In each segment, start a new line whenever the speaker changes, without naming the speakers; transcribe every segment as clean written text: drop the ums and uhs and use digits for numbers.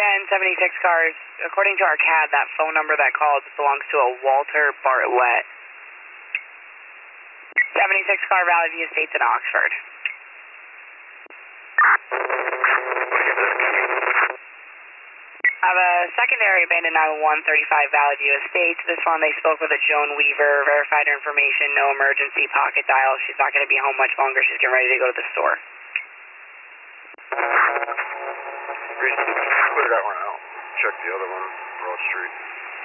1076 cars. According to our CAD, that phone number that called belongs to a Walter Bartlett. 76 car, Valley View Estates in Oxford. I have a secondary abandoned 911 35 Valley View Estates. This one they spoke with a Joan Weaver, verified her information, no emergency, pocket dial. She's not going to be home much longer. She's getting ready to go to the store.
Clear that one out. Check the other one, Broad Street.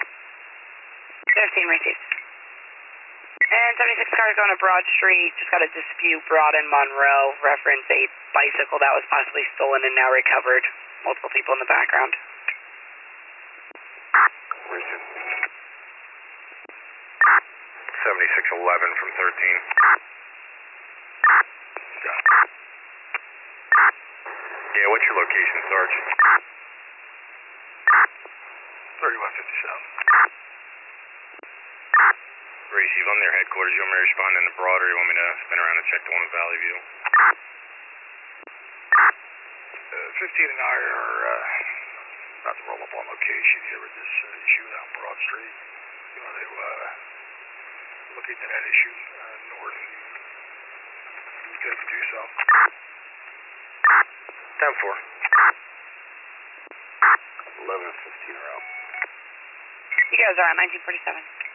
15 received. And 76 cars going to Broad Street. Just got a dispute, Broad and Monroe. Reference a bicycle that was possibly stolen and now recovered. Multiple people in the background.
Recent. 7611 from 13. Yeah, what's your location, Sarge? 3157. Receive, I'm their headquarters. You want me to respond in the Broad, or you want me to spin around and check the one in Valley View? 15 and I are about to roll up on location here with this issue out Broad Street. You want to look into that issue north. You can do so. 10-4. 11 and 15 are out.
You guys are on 1947.